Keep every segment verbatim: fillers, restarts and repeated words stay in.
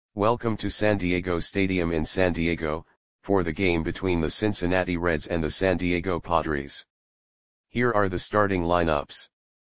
Welcome to San Diego Stadium in San Diego, for the game between the Cincinnati Reds and the San Diego Padres. Here are the starting lineups.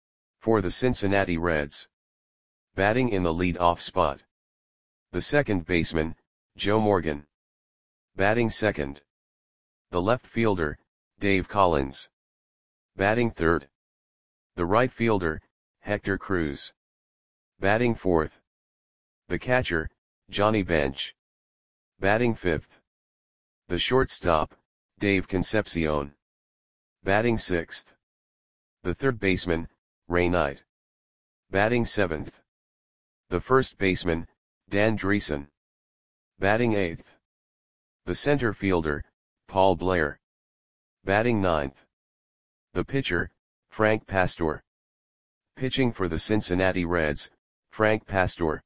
For the Cincinnati Reds. Batting in the lead-off spot. The second baseman, Joe Morgan. Batting second. The left fielder, Dave Collins. Batting third. The right fielder, Hector Cruz. Batting fourth. The catcher, Johnny Bench. Batting fifth. The shortstop, Dave Concepcion. Batting sixth. The third baseman, Ray Knight. Batting seventh. The first baseman, Dan Dreesen. Batting eighth. The center fielder, Paul Blair. Batting ninth. The pitcher, Frank Pastor. Pitching for the Cincinnati Reds, Frank Pastor.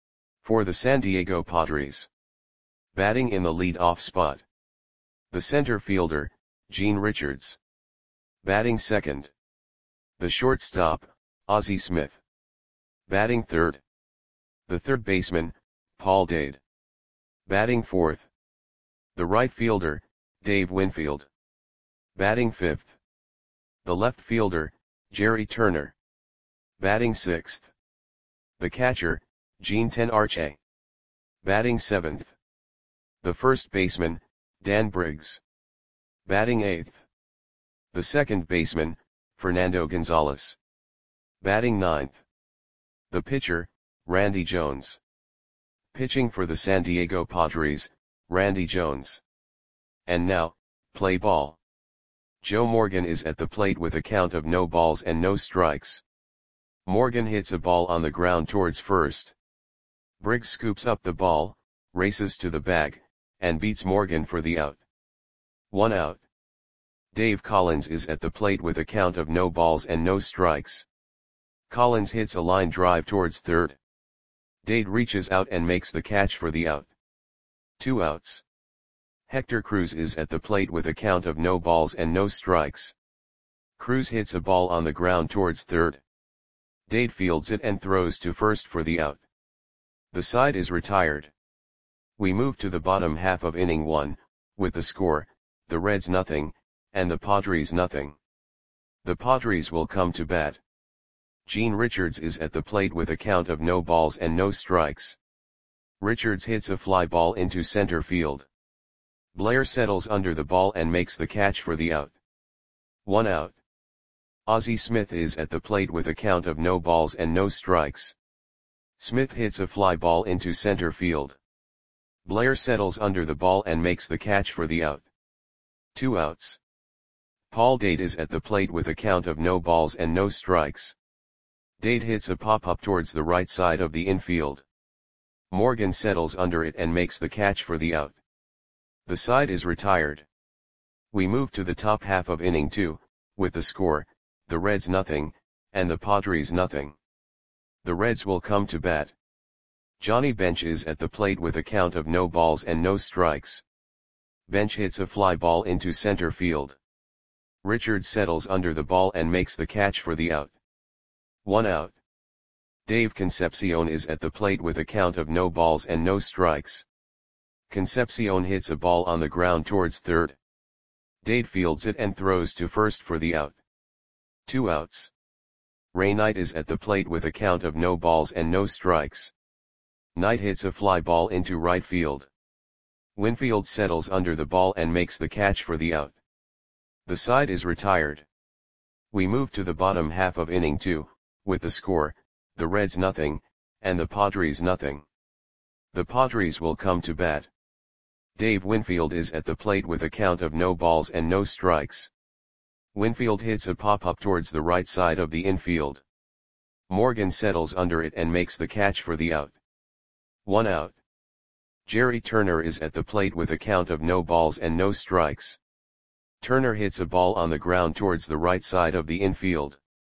For the San Diego Padres. Batting in the lead-off spot. The center fielder, Gene Richards. Batting second. The shortstop, Ozzie Smith. Batting third. The third baseman, Paul Dade. Batting fourth. The right fielder, Dave Winfield. Batting fifth. The left fielder, Jerry Turner. Batting sixth. The catcher, Gene Tenarche. Batting seventh. The first baseman, Dan Briggs. Batting eighth. The second baseman, Fernando Gonzalez. Batting ninth. The pitcher, Randy Jones. Pitching for the San Diego Padres, Randy Jones. And now, play ball. Joe Morgan is at the plate with a count of no balls and no strikes. Morgan hits a ball on the ground towards first. Briggs scoops up the ball, races to the bag, and beats Morgan for the out. One out. Dave Collins is at the plate with a count of no balls and no strikes. Collins hits a line drive towards third. Dade reaches out and makes the catch for the out. Two outs. Hector Cruz is at the plate with a count of no balls and no strikes. Cruz hits a ball on the ground towards third. Dade fields it and throws to first for the out. The side is retired. We move to the bottom half of inning one, with the score, the Reds nothing, and the Padres nothing. The Padres will come to bat. Gene Richards is at the plate with a count of no balls and no strikes. Richards hits a fly ball into center field. Blair settles under the ball and makes the catch for the out. One out. Ozzie Smith is at the plate with a count of no balls and no strikes. Smith hits a fly ball into center field. Blair settles under the ball and makes the catch for the out. Two outs. Paul Dade is at the plate with a count of no balls and no strikes. Dade hits a pop-up towards the right side of the infield. Morgan settles under it and makes the catch for the out. The side is retired. We move to the top half of inning two, with the score, the Reds nothing, and the Padres nothing. The Reds will come to bat. Johnny Bench is at the plate with a count of no balls and no strikes. Bench hits a fly ball into center field. Richards settles under the ball and makes the catch for the out. One out. Dave Concepcion is at the plate with a count of no balls and no strikes. Concepcion hits a ball on the ground towards third. Dade fields it and throws to first for the out. Two outs. Ray Knight is at the plate with a count of no balls and no strikes. Knight hits a fly ball into right field. Winfield settles under the ball and makes the catch for the out. The side is retired. We move to the bottom half of inning two, with the score, the Reds nothing, and the Padres nothing. The Padres will come to bat. Dave Winfield is at the plate with a count of no balls and no strikes. Winfield hits a pop-up towards the right side of the infield. Morgan settles under it and makes the catch for the out. One out. Jerry Turner is at the plate with a count of no balls and no strikes. Turner hits a ball on the ground towards the right side of the infield.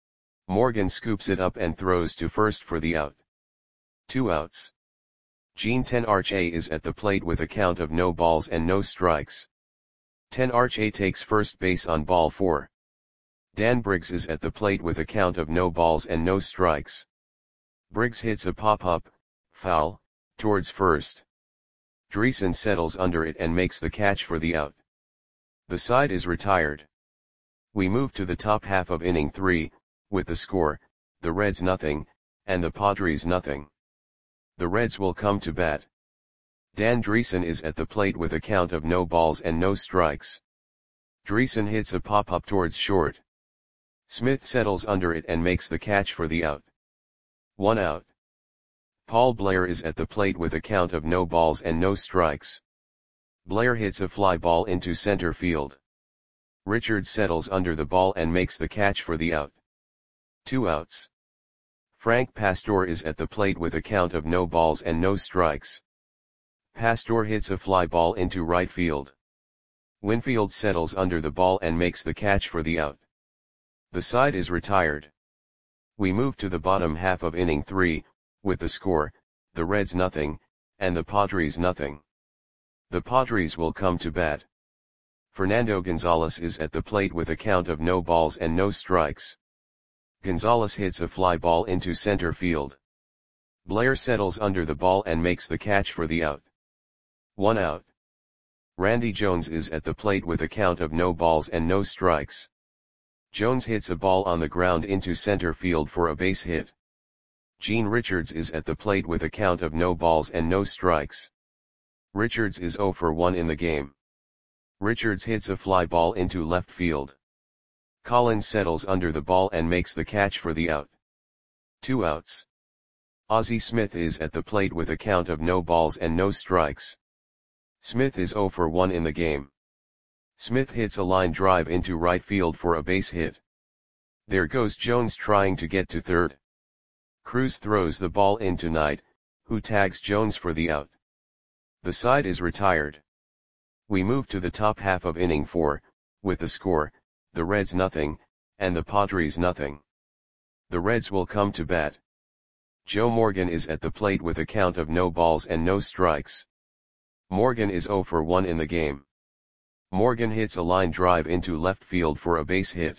Morgan scoops it up and throws to first for the out. Two outs. Gene Tenarche is at the plate with a count of no balls and no strikes. Tenarche takes first base on ball four. Dan Briggs is at the plate with a count of no balls and no strikes. Briggs hits a pop-up, foul, towards first. Dreesen settles under it and makes the catch for the out. The side is retired. We move to the top half of inning three, with the score, the Reds nothing, and the Padres nothing. The Reds will come to bat. Dan Dreesen is at the plate with a count of no balls and no strikes. Dreesen hits a pop-up towards short. Smith settles under it and makes the catch for the out. One out. Paul Blair is at the plate with a count of no balls and no strikes. Blair hits a fly ball into center field. Richards settles under the ball and makes the catch for the out. Two outs. Frank Pastor is at the plate with a count of no balls and no strikes. Pastor hits a fly ball into right field. Winfield settles under the ball and makes the catch for the out. The side is retired. We move to the bottom half of inning three, with the score, the Reds nothing, and the Padres nothing. The Padres will come to bat. Fernando Gonzalez is at the plate with a count of no balls and no strikes. Gonzalez hits a fly ball into center field. Blair settles under the ball and makes the catch for the out. One out. Randy Jones is at the plate with a count of no balls and no strikes. Jones hits a ball on the ground into center field for a base hit. Gene Richards is at the plate with a count of no balls and no strikes. Richards is zero for one in the game. Richards hits a fly ball into left field. Collins settles under the ball and makes the catch for the out. Two outs. Ozzie Smith is at the plate with a count of no balls and no strikes. Smith is zero for one in the game. Smith hits a line drive into right field for a base hit. There goes Jones trying to get to third. Cruz throws the ball into Knight, who tags Jones for the out. The side is retired. We move to the top half of inning four, with the score, the Reds nothing, and the Padres nothing. The Reds will come to bat. Joe Morgan is at the plate with a count of no balls and no strikes. Morgan is zero for one in the game. Morgan hits a line drive into left field for a base hit.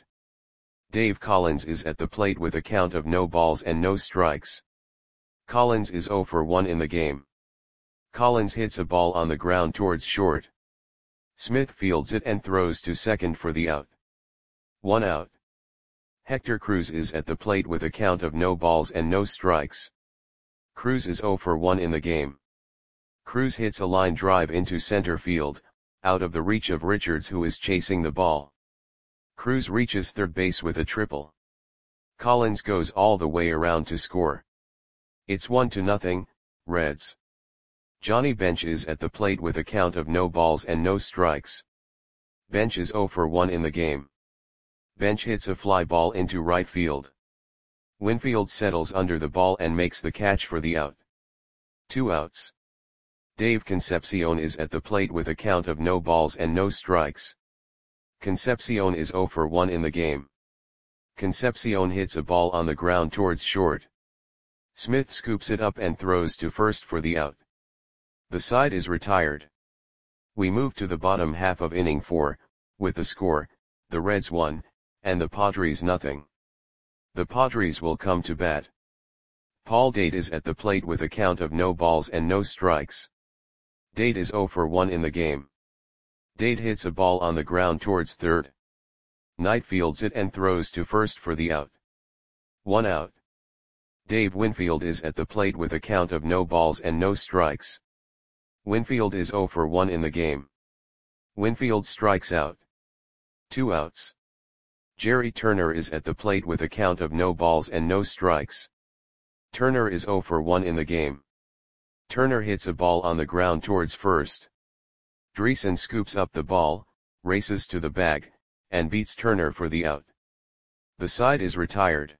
Dave Collins is at the plate with a count of no balls and no strikes. Collins is zero for one in the game. Collins hits a ball on the ground towards short. Smith fields it and throws to second for the out. One out. Hector Cruz is at the plate with a count of no balls and no strikes. Cruz is zero for one in the game. Cruz hits a line drive into center field, out of the reach of Richards, who is chasing the ball. Cruz reaches third base with a triple. Collins goes all the way around to score. It's one to nothing, Reds. Johnny Bench is at the plate with a count of no balls and no strikes. Bench is zero for one in the game. Bench hits a fly ball into right field. Winfield settles under the ball and makes the catch for the out. Two outs. Dave Concepcion is at the plate with a count of no balls and no strikes. Concepcion is zero for one in the game. Concepcion hits a ball on the ground towards short. Smith scoops it up and throws to first for the out. The side is retired. We move to the bottom half of inning four, with the score, the Reds one, and the Padres nothing. The Padres will come to bat. Paul Date is at the plate with a count of no balls and no strikes. Date is zero for one in the game. Date hits a ball on the ground towards third. Knight fields it and throws to first for the out. One out. Dave Winfield is at the plate with a count of no balls and no strikes. Winfield is zero for one in the game. Winfield strikes out. Two outs. Jerry Turner is at the plate with a count of no balls and no strikes. Turner is zero for one in the game. Turner hits a ball on the ground towards first. Dreesen scoops up the ball, races to the bag, and beats Turner for the out. The side is retired.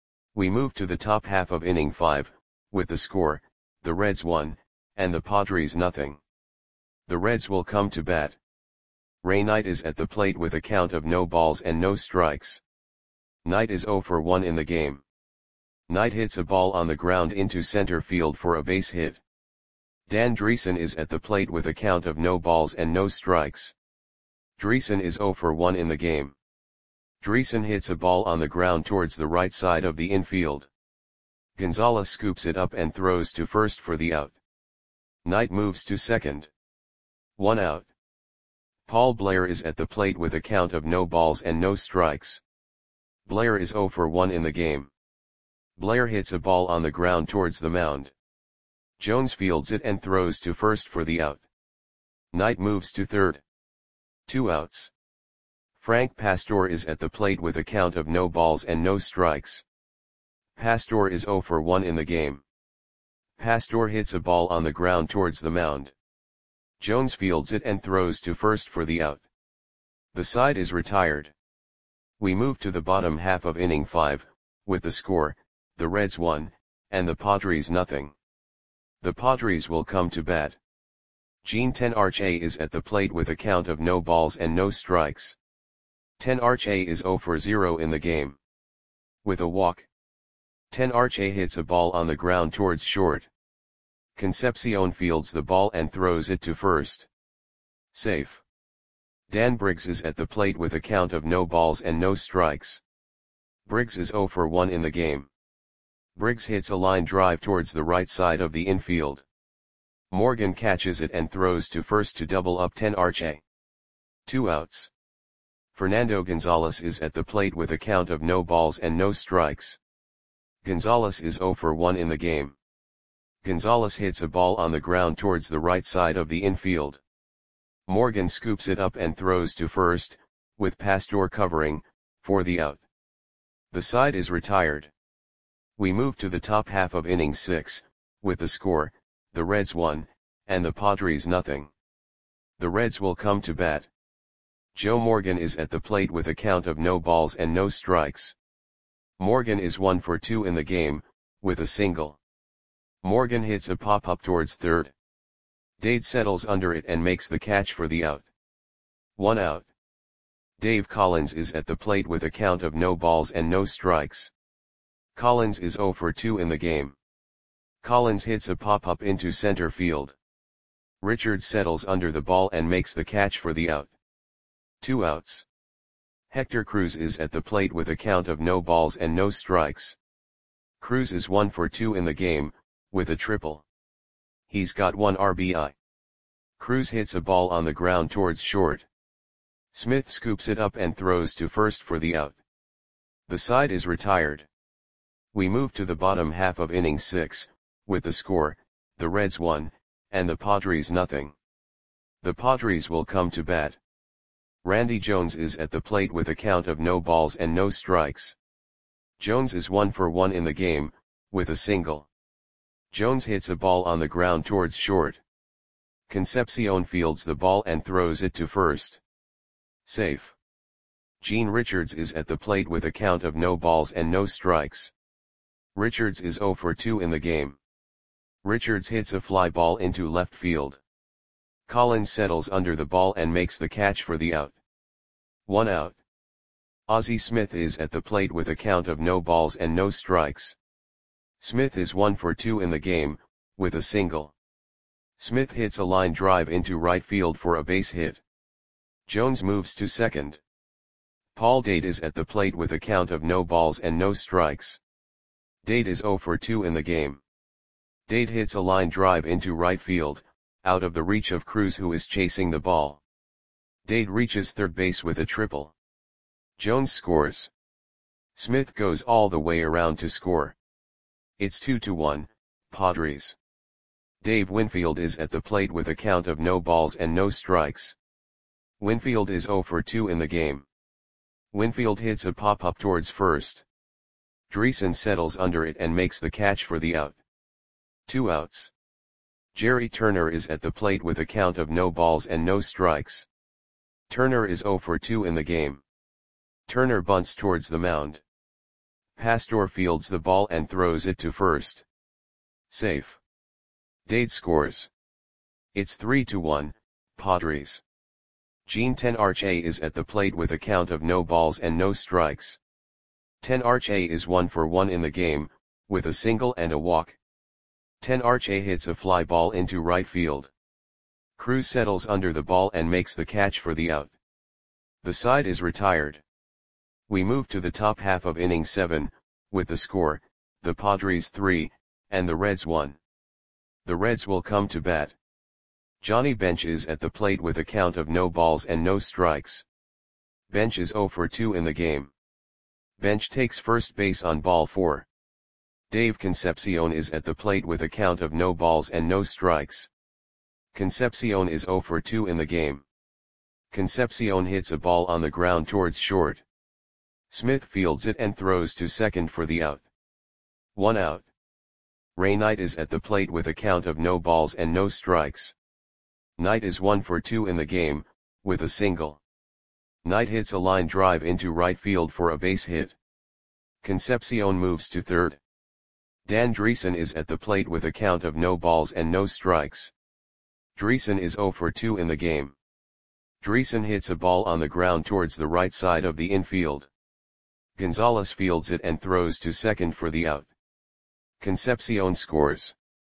We move to the top half of inning five, with the score, the Reds one, and the Padres nothing. The Reds will come to bat. Ray Knight is at the plate with a count of no balls and no strikes. Knight is zero for one in the game. Knight hits a ball on the ground into center field for a base hit. Dan Dreesen is at the plate with a count of no balls and no strikes. Dreesen is zero for one in the game. Dreesen hits a ball on the ground towards the right side of the infield. Gonzalez scoops it up and throws to first for the out. Knight moves to second. One out. Paul Blair is at the plate with a count of no balls and no strikes. Blair is zero for one in the game. Blair hits a ball on the ground towards the mound. Jones fields it and throws to first for the out. Knight moves to third. Two outs. Frank Pastor is at the plate with a count of no balls and no strikes. Pastor is zero for one in the game. Pastor hits a ball on the ground towards the mound. Jones fields it and throws to first for the out. The side is retired. We move to the bottom half of inning five, with the score, the Reds one, and the Padres nothing. The Padres will come to bat. Gene Tenarche is at the plate with a count of no balls and no strikes. Tenarche is zero for zero in the game. With a walk. Tenarche hits a ball on the ground towards short. Concepcion fields the ball and throws it to first. Safe. Dan Briggs is at the plate with a count of no balls and no strikes. Briggs is zero for one in the game. Briggs hits a line drive towards the right side of the infield. Morgan catches it and throws to first to double up Tenarche. Two outs. Fernando Gonzalez is at the plate with a count of no balls and no strikes. Gonzalez is zero for one in the game. Gonzalez hits a ball on the ground towards the right side of the infield. Morgan scoops it up and throws to first, with Pastor covering, for the out. The side is retired. We move to the top half of inning six, with the score, the Reds one, and the Padres nothing. The Reds will come to bat. Joe Morgan is at the plate with a count of no balls and no strikes. Morgan is one for two in the game, with a single. Morgan hits a pop-up towards third. Dade settles under it and makes the catch for the out. One out. Dave Collins is at the plate with a count of no balls and no strikes. Collins is zero for two in the game. Collins hits a pop-up into center field. Richards settles under the ball and makes the catch for the out. Two outs. Hector Cruz is at the plate with a count of no balls and no strikes. Cruz is one for two in the game, with a triple. He's got one R B I. Cruz hits a ball on the ground towards short. Smith scoops it up and throws to first for the out. The side is retired. We move to the bottom half of inning six, with the score, the Reds one, and the Padres nothing. The Padres will come to bat. Randy Jones is at the plate with a count of no balls and no strikes. Jones is one for one in the game, with a single. Jones hits a ball on the ground towards short. Concepcion fields the ball and throws it to first. Safe. Gene Richards is at the plate with a count of no balls and no strikes. Richards is zero for two in the game. Richards hits a fly ball into left field. Collins settles under the ball and makes the catch for the out. One out. Ozzie Smith is at the plate with a count of no balls and no strikes. Smith is one for two in the game, with a single. Smith hits a line drive into right field for a base hit. Jones moves to second. Paul Dade is at the plate with a count of no balls and no strikes. Dade is zero for two in the game. Dade hits a line drive into right field, out of the reach of Cruz who is chasing the ball. Dade reaches third base with a triple. Jones scores. Smith goes all the way around to score. It's two to one, Padres. Dave Winfield is at the plate with a count of no balls and no strikes. Winfield is zero for two in the game. Winfield hits a pop-up towards first. Dreesen settles under it and makes the catch for the out. Two outs. Jerry Turner is at the plate with a count of no balls and no strikes. Turner is zero for two in the game. Turner bunts towards the mound. Pastor fields the ball and throws it to first. Safe. Dade scores. It's three to one, Padres. Gene Tenarche is at the plate with a count of no balls and no strikes. Tenarche is one for one in the game, with a single and a walk. Tenarche hits a fly ball into right field. Cruz settles under the ball and makes the catch for the out. The side is retired. We move to the top half of inning seven, with the score, the Padres three, and the Reds one. The Reds will come to bat. Johnny Bench is at the plate with a count of no balls and no strikes. Bench is zero for two in the game. Bench takes first base on ball four. Dave Concepcion is at the plate with a count of no balls and no strikes. Concepcion is zero for two in the game. Concepcion hits a ball on the ground towards short. Smith fields it and throws to second for the out. One out. Ray Knight is at the plate with a count of no balls and no strikes. Knight is one for two in the game, with a single. Knight hits a line drive into right field for a base hit. Concepcion moves to third. Dan Dreesen is at the plate with a count of no balls and no strikes. Dreesen is zero for two in the game. Dreesen hits a ball on the ground towards the right side of the infield. Gonzalez fields it and throws to second for the out. Concepcion scores.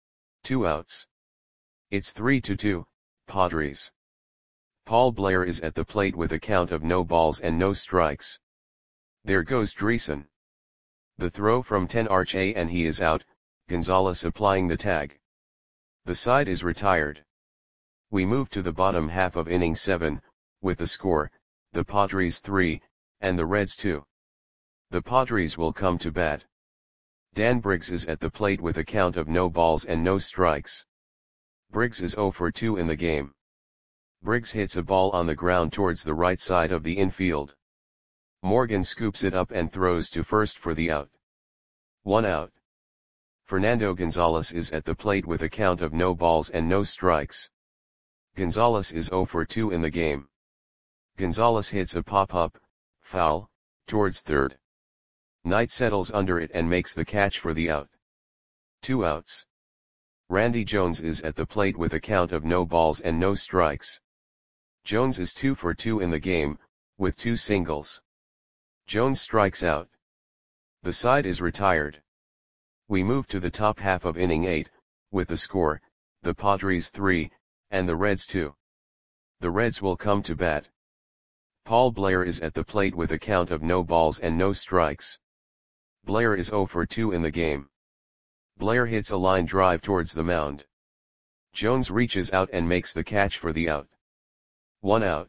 Two outs. It's three to two, Padres. Paul Blair is at the plate with a count of no balls and no strikes. There goes Dreesen. The throw from ten Arche and he is out, Gonzalez applying the tag. The side is retired. We move to the bottom half of inning seven, with the score, the Padres three, and the Reds two. The Padres will come to bat. Dan Briggs is at the plate with a count of no balls and no strikes. Briggs is zero for two in the game. Briggs hits a ball on the ground towards the right side of the infield. Morgan scoops it up and throws to first for the out. One out. Fernando Gonzalez is at the plate with a count of no balls and no strikes. Gonzalez is zero for two in the game. Gonzalez hits a pop-up, foul, towards third. Knight settles under it and makes the catch for the out. Two outs. Randy Jones is at the plate with a count of no balls and no strikes. Jones is two for two in the game, with two singles. Jones strikes out. The side is retired. We move to the top half of inning eight, with the score, the Padres three, and the Reds two. The Reds will come to bat. Paul Blair is at the plate with a count of no balls and no strikes. Blair is zero for two in the game. Blair hits a line drive towards the mound. Jones reaches out and makes the catch for the out. One out.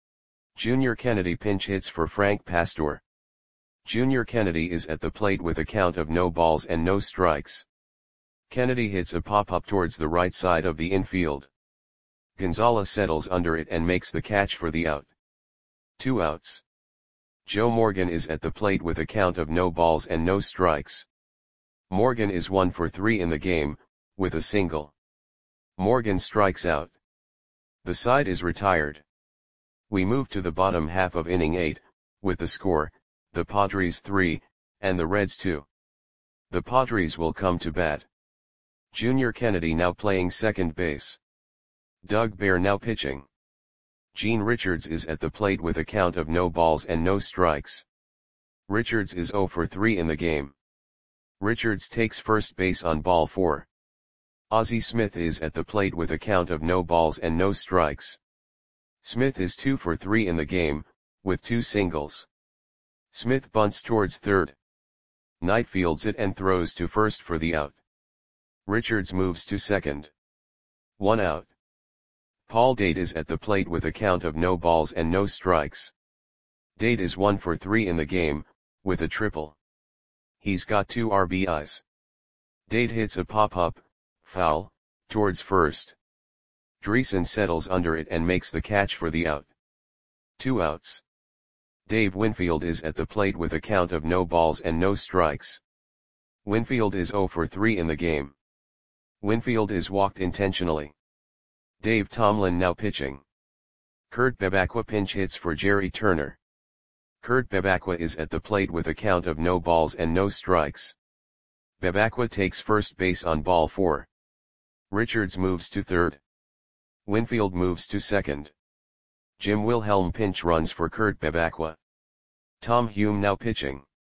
Junior Kennedy pinch hits for Frank Pastor. Junior Kennedy is at the plate with a count of no balls and no strikes. Kennedy hits a pop-up towards the right side of the infield. Gonzalez settles under it and makes the catch for the out. Two outs. Joe Morgan is at the plate with a count of no balls and no strikes. Morgan is one for three in the game, with a single. Morgan strikes out. The side is retired. We move to the bottom half of inning eight, with the score, the Padres three, and the Reds two. The Padres will come to bat. Junior Kennedy now playing second base. Doug Bear now pitching. Gene Richards is at the plate with a count of no balls and no strikes. Richards is zero for three in the game. Richards takes first base on ball four. Ozzie Smith is at the plate with a count of no balls and no strikes. Smith is two for three in the game, with two singles. Smith bunts towards third. Knight fields it and throws to first for the out. Richards moves to second. One out. Paul Dade is at the plate with a count of no balls and no strikes. Dade is one for three in the game, with a triple. He's got two R B Is. Dade hits a pop-up, foul, towards first. Dreesen settles under it and makes the catch for the out. Two outs. Dave Winfield is at the plate with a count of no balls and no strikes. Winfield is zero for three in the game. Winfield is walked intentionally. Dave Tomlin now pitching. Kurt Bebacqua pinch hits for Jerry Turner. Kurt Bebacqua is at the plate with a count of no balls and no strikes. Bebacqua takes first base on ball four. Richards moves to third. Winfield moves to second. Jim Wilhelm pinch runs for Kurt Bebacqua. Tom Hume now pitching.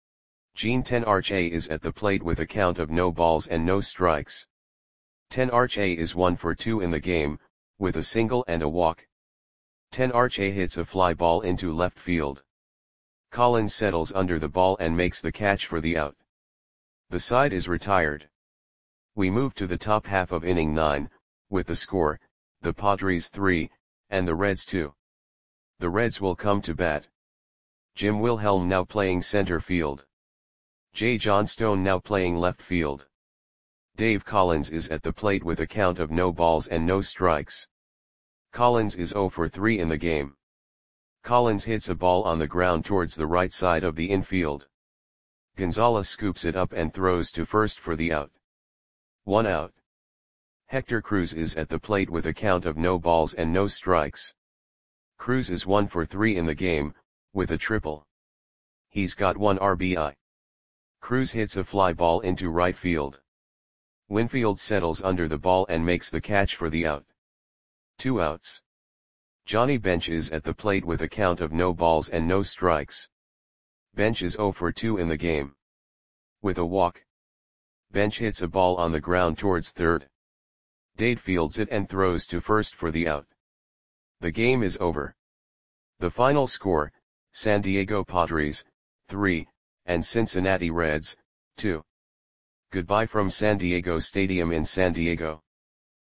Gene ten Arche is at the plate with a count of no balls and no strikes. ten Arche is one for two in the game, with a single and a walk. ten Arche hits a fly ball into left field. Collins settles under the ball and makes the catch for the out. The side is retired. We move to the top half of inning nine, with the score, the Padres three, and the Reds two. The Reds will come to bat. Jim Wilhelm now playing center field. Jay Johnstone now playing left field. Dave Collins is at the plate with a count of no balls and no strikes. Collins is zero for three in the game. Collins hits a ball on the ground towards the right side of the infield. Gonzalez scoops it up and throws to first for the out. One out. Hector Cruz is at the plate with a count of no balls and no strikes. Cruz is one for three in the game, with a triple. He's got one R B I. Cruz hits a fly ball into right field. Winfield settles under the ball and makes the catch for the out. Two outs. Johnny Bench is at the plate with a count of no balls and no strikes. Bench is zero for two in the game. With a walk. Bench hits a ball on the ground towards third. Dade fields it and throws to first for the out. The game is over. The final score, San Diego Padres, three, and Cincinnati Reds, two. Goodbye from San Diego Stadium in San Diego.